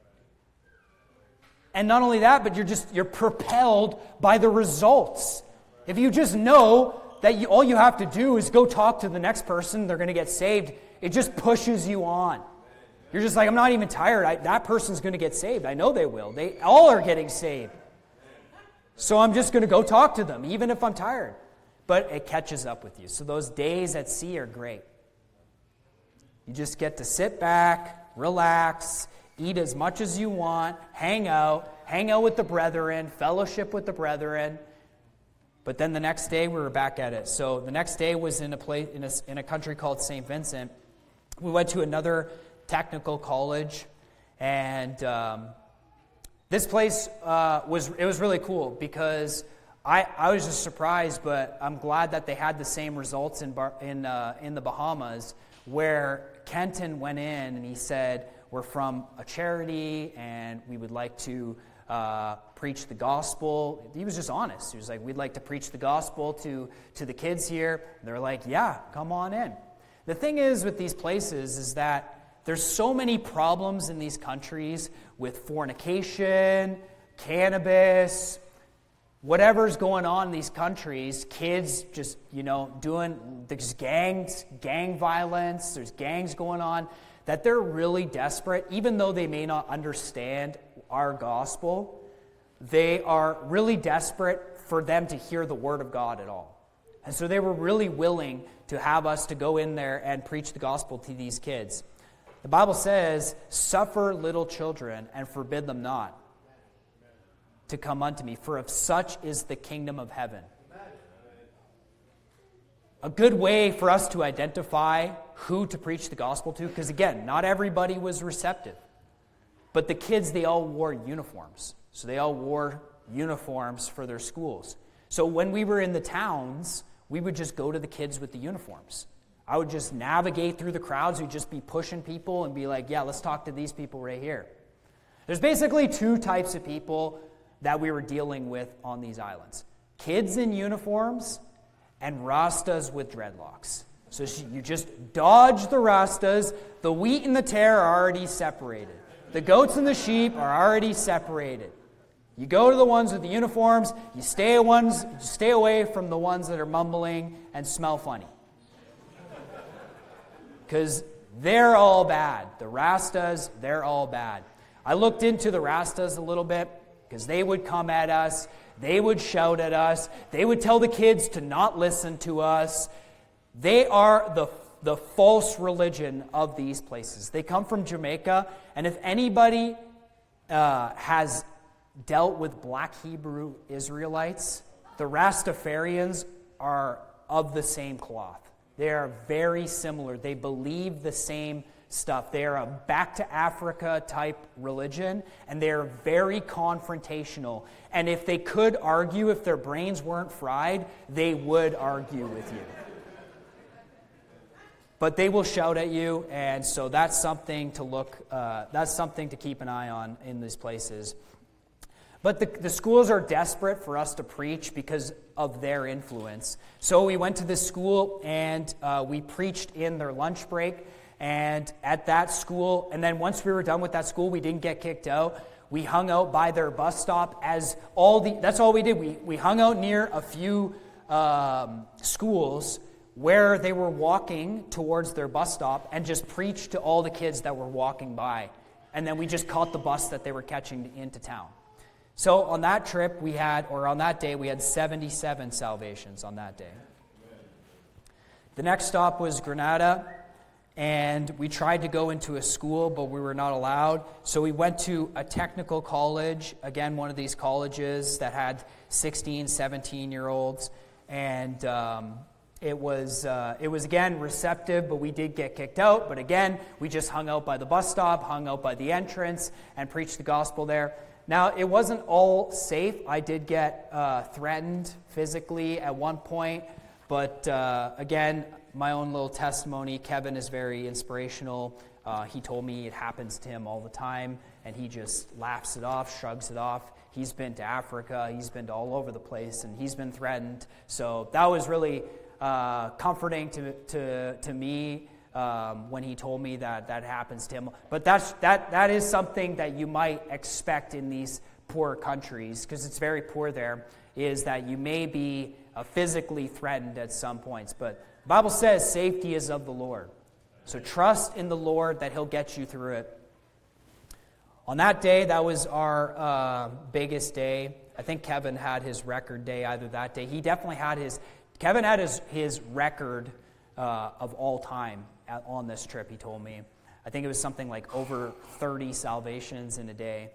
And not only that, but you're just you're propelled by the results. If you just know that you, all you have to do is go talk to the next person, they're going to get saved, it just pushes you on. You're just like, I'm not even tired. I, that person's going to get saved. I know they will. They all are getting saved. So I'm just going to go talk to them, even if I'm tired. But it catches up with you. So those days at sea are great. You just get to sit back, relax, eat as much as you want, hang out, hang out with the brethren, fellowship with the brethren. But then the next day we were back at it. So the next day was in a place in a, in a country called Saint Vincent. We went to another technical college, and um, this place uh, was it was really cool because I, I was just surprised, but I'm glad that they had the same results in Bar, in uh, in the Bahamas, where Kenton went in and he said, we're from a charity and we would like to uh, preach the gospel. He was just honest. He was like, we'd like to preach the gospel to to the kids here. And they're like, yeah, come on in. The thing is with these places is that there's so many problems in these countries with fornication, cannabis, whatever's going on in these countries, kids just, you know, doing, there's gangs, gang violence, there's gangs going on, that they're really desperate, even though they may not understand our gospel, they are really desperate for them to hear the word of God at all. And so they were really willing to have us to go in there and preach the gospel to these kids. The Bible says, suffer little children and forbid them not to come unto me, for of such is the kingdom of heaven. A good way for us to identify who to preach the gospel to, because again, not everybody was receptive. But the kids, they all wore uniforms. So they all wore uniforms for their schools. So when we were in the towns, we would just go to the kids with the uniforms. I would just navigate through the crowds. We'd just be pushing people and be like, yeah, let's talk to these people right here. There's basically two types of people that we were dealing with on these islands. Kids in uniforms and Rastas with dreadlocks. So you just dodge the Rastas. The wheat and the tare are already separated. The goats and the sheep are already separated. You go to the ones with the uniforms. You stay, ones, you stay away from the ones that are mumbling and smell funny. Because they're all bad. The Rastas, they're all bad. I looked into the Rastas a little bit because they would come at us. They would shout at us. They would tell the kids to not listen to us. They are the, the false religion of these places. They come from Jamaica, and if anybody uh, has dealt with Black Hebrew Israelites, the Rastafarians are of the same cloth. They are very similar. They believe the same stuff. They are a back to Africa type religion, and they are very confrontational. And if they could argue, if their brains weren't fried, they would argue with you. But they will shout at you, and so that's something to look, uh, that's something to keep an eye on in these places. But the, the schools are desperate for us to preach because of their influence. So we went to this school and uh, we preached in their lunch break. And at that school, and then once we were done with that school, we didn't get kicked out. We hung out by their bus stop as all the, that's all we did. We, we hung out near a few um, schools where they were walking towards their bus stop and just preached to all the kids that were walking by. And then we just caught the bus that they were catching into town. So on that trip we had, or on that day, we had seventy-seven salvations on that day. The next stop was Grenada, and we tried to go into a school, but we were not allowed. So we went to a technical college, again, one of these colleges that had sixteen, seventeen-year-olds, and um, it was, uh, it was, again, receptive, but we did get kicked out. But again, we just hung out by the bus stop, hung out by the entrance, and preached the gospel there. Now, it wasn't all safe. I did get uh, threatened physically at one point, but uh, again, my own little testimony, Kevin is very inspirational. Uh, he told me it happens to him all the time, and he just laughs it off, shrugs it off. He's been to Africa, he's been to all over the place, and he's been threatened. So that was really uh, comforting to, to, to me. Um, when he told me that that happens to him. But that's, that, that is something that you might expect in these poor countries, because it's very poor there, is that you may be uh, physically threatened at some points. But the Bible says safety is of the Lord. So trust in the Lord that he'll get you through it. On that day, that was our uh, biggest day. I think Kevin had his record day either that day. He definitely had his, Kevin had his, his record uh, of all time on this trip, he told me. I think it was something like over thirty salvations in a day.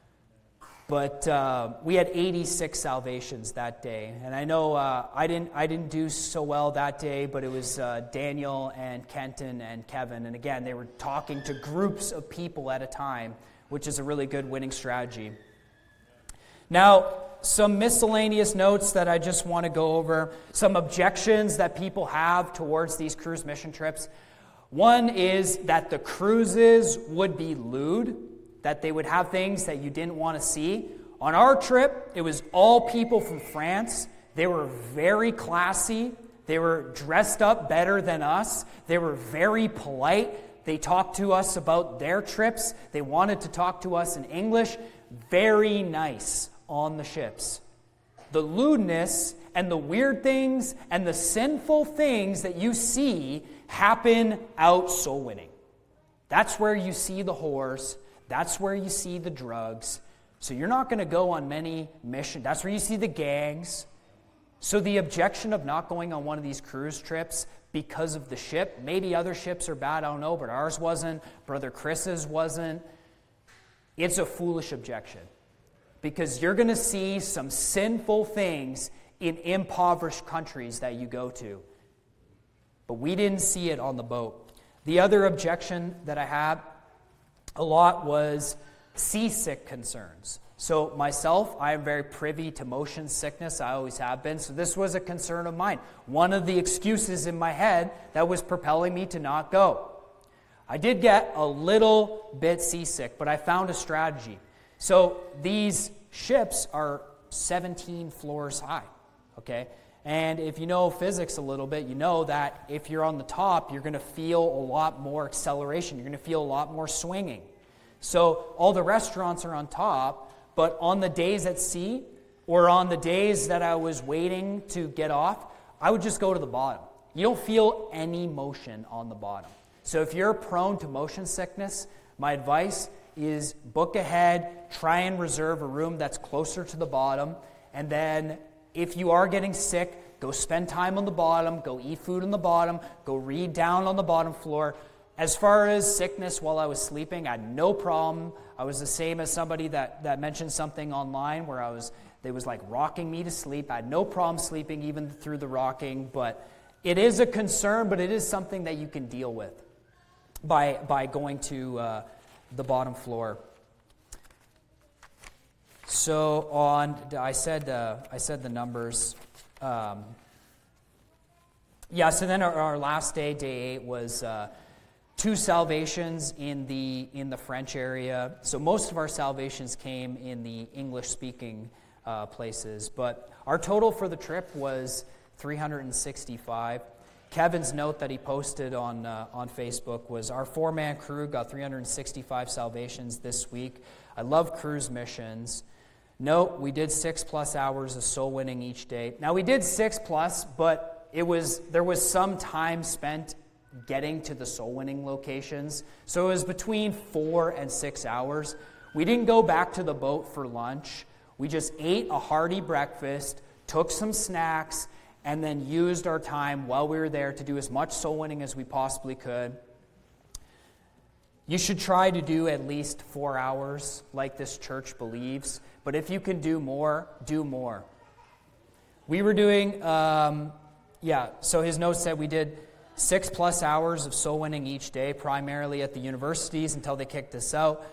But uh, we had eighty-six salvations that day. And I know uh, I didn't I didn't do so well that day, but it was uh, Daniel and Kenton and Kevin. And again, they were talking to groups of people at a time, which is a really good winning strategy. Now, some miscellaneous notes that I just want to go over. Some objections that people have towards these cruise mission trips. One is that the cruises would be lewd, that they would have things that you didn't want to see. On our trip, it was all people from France. They were very classy. They were dressed up better than us. They were very polite. They talked to us about their trips. They wanted to talk to us in English. Very nice on the ships. The lewdness and the weird things and the sinful things that you see happen out soul winning. That's where you see the whores. That's where you see the drugs. So you're not going to go on many missions. That's where you see the gangs. So the objection of not going on one of these cruise trips because of the ship, maybe other ships are bad, I don't know, but ours wasn't, Brother Chris's wasn't. It's a foolish objection because you're going to see some sinful things in impoverished countries that you go to. But we didn't see it on the boat. The other objection that I had a lot was seasick concerns. So myself, I am very privy to motion sickness. I always have been. So this was a concern of mine. One of the excuses in my head that was propelling me to not go. I did get a little bit seasick, but I found a strategy. So these ships are seventeen floors high, okay? And if you know physics a little bit, you know that if you're on the top, you're going to feel a lot more acceleration. You're going to feel a lot more swinging. So all the restaurants are on top, but on the days at sea or on the days that I was waiting to get off, I would just go to the bottom. You don't feel any motion on the bottom. So if you're prone to motion sickness, my advice is book ahead, try and reserve a room that's closer to the bottom, and then if you are getting sick, go spend time on the bottom, go eat food on the bottom, go read down on the bottom floor. As far as sickness while I was sleeping, I had no problem. I was the same as somebody that, that mentioned something online where I was, they was like rocking me to sleep. I had no problem sleeping even through the rocking, but it is a concern, but it is something that you can deal with by, by going to uh, the bottom floor. So on, I said uh, I said the numbers. Um, yeah. So then our, our last day, day eight, was uh, two salvations in the in the French area. So most of our salvations came in the English-speaking uh, places, but our total for the trip was three hundred sixty-five. Kevin's note that he posted on uh, on Facebook was our four-man crew got three hundred sixty-five salvations this week. I love cruise missions. No, we did six plus hours of soul winning each day. Now we did six plus, but it was there was some time spent getting to the soul winning locations. So it was between four and six hours. We didn't go back to the boat for lunch. We just ate a hearty breakfast, took some snacks, and then used our time while we were there to do as much soul winning as we possibly could. You should try to do at least four hours like this church believes. But if you can do more, do more. We were doing, um, yeah, so his note said we did six plus hours of soul winning each day, primarily at the universities until they kicked us out.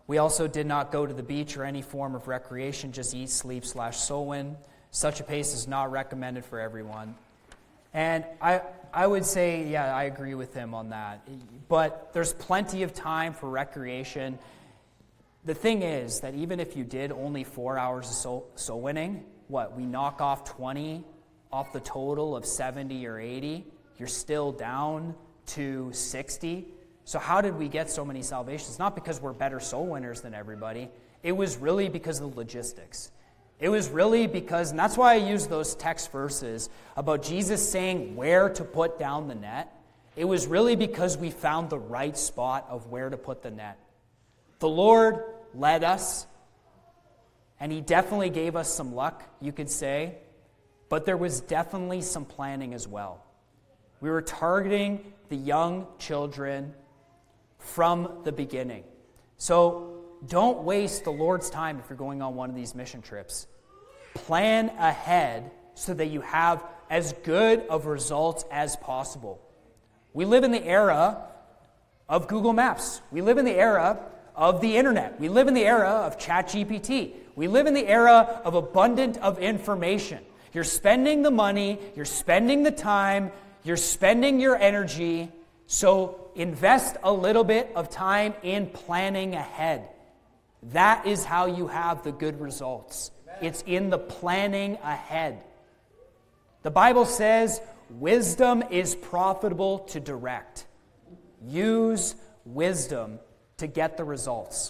We also did not go to the beach or any form of recreation, just eat, sleep, slash soul win. Such a pace is not recommended for everyone. And I I would say, yeah, I agree with him on that. But there's plenty of time for recreation. The thing is that even if you did only four hours of soul, soul winning, what, we knock off twenty off the total of seventy or eighty, you're still down to sixty. So how did we get so many salvations? Not because we're better soul winners than everybody. It was really because of the logistics. It was really because, and that's why I use those text verses about Jesus saying where to put down the net. It was really because we found the right spot of where to put the net. The Lord led us, and he definitely gave us some luck, you could say, but there was definitely some planning as well. We were targeting the young children from the beginning. So don't waste the Lord's time if you're going on one of these mission trips. Plan ahead so that you have as good of results as possible. We live in the era of Google Maps. We live in the era of the internet. We live in the era of ChatGPT. We live in the era of abundant of information. You're spending the money, you're spending the time, you're spending your energy, so invest a little bit of time in planning ahead. That is how you have the good results. It's in the planning ahead. The Bible says wisdom is profitable to direct. Use wisdom to get the results.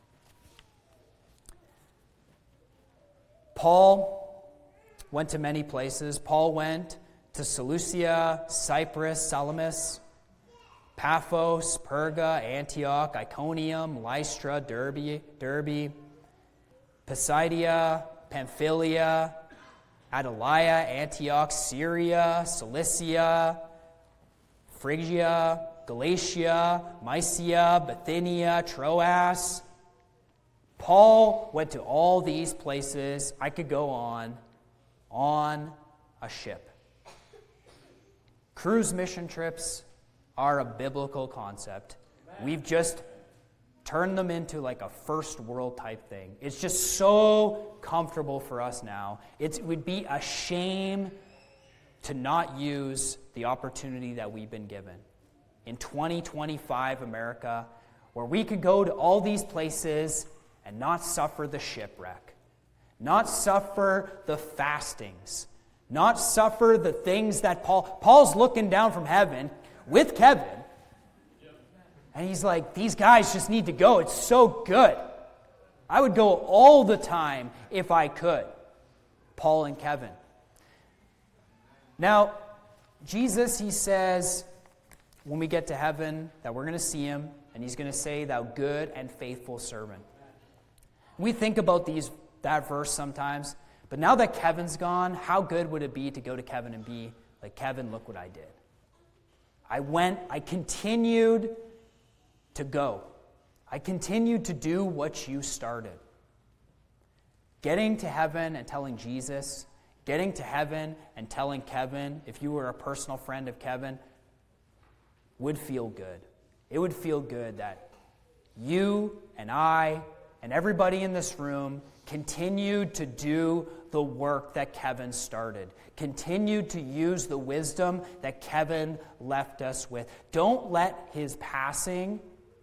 Paul went to many places. Paul went to Seleucia, Cyprus, Salamis, Paphos, Perga, Antioch, Iconium, Lystra, Derbe, Derbe, Pisidia, Pamphylia, Adelia, Antioch, Syria, Cilicia, Phrygia, Galatia, Mysia, Bithynia, Troas. Paul went to all these places. I could go on, on a ship. Cruise mission trips are a biblical concept. We've just turned them into like a first world type thing. It's just so comfortable for us now. It's, it would be a shame to not use the opportunity that we've been given in twenty twenty-five America, where we could go to all these places and not suffer the shipwreck, not suffer the fastings, not suffer the things that Paul, Paul's looking down from heaven with Kevin, and he's like, these guys just need to go. It's so good. I would go all the time if I could. Paul and Kevin. Now, Jesus, he says, when we get to heaven, that we're going to see him, and he's going to say, thou good and faithful servant. We think about these that verse sometimes, but now that Kevin's gone, how good would it be to go to Kevin and be like, Kevin, look what I did. I went, I continued to go. I continued to do what you started. Getting to heaven and telling Jesus, getting to heaven and telling Kevin, if you were a personal friend of Kevin, would feel good. It would feel good that you and I and everybody in this room continued to do the work that Kevin started. Continued to use the wisdom that Kevin left us with. Don't let his passing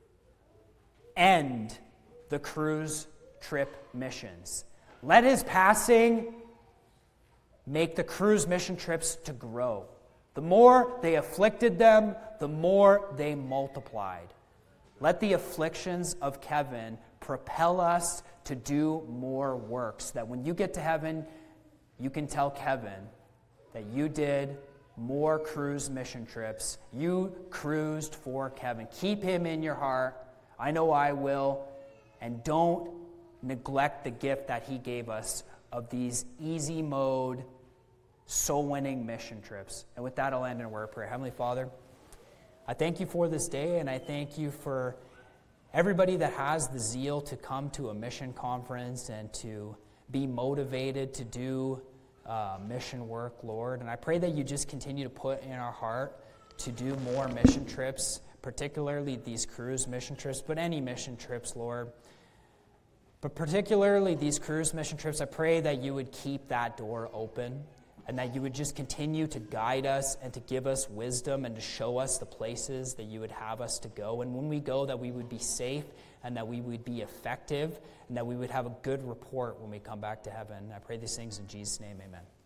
end the cruise trip missions. Let his passing make the cruise mission trips to grow. The more they afflicted them, the more they multiplied. Let the afflictions of Kevin propel us to do more work, so that when you get to heaven, you can tell Kevin that you did more cruise mission trips. You cruised for Kevin. Keep him in your heart. I know I will. And don't neglect the gift that he gave us of these easy mode, soul-winning mission trips. And with that, I'll end in a word of prayer. Heavenly Father, I thank you for this day, and I thank you for everybody that has the zeal to come to a mission conference and to be motivated to do uh, mission work, Lord. And I pray that you just continue to put in our heart to do more mission trips, particularly these cruise mission trips, but any mission trips, Lord. But particularly these cruise mission trips, I pray that you would keep that door open and that you would just continue to guide us and to give us wisdom and to show us the places that you would have us to go. And when we go, that we would be safe and that we would be effective and that we would have a good report when we come back to heaven. I pray these things in Jesus' name, amen.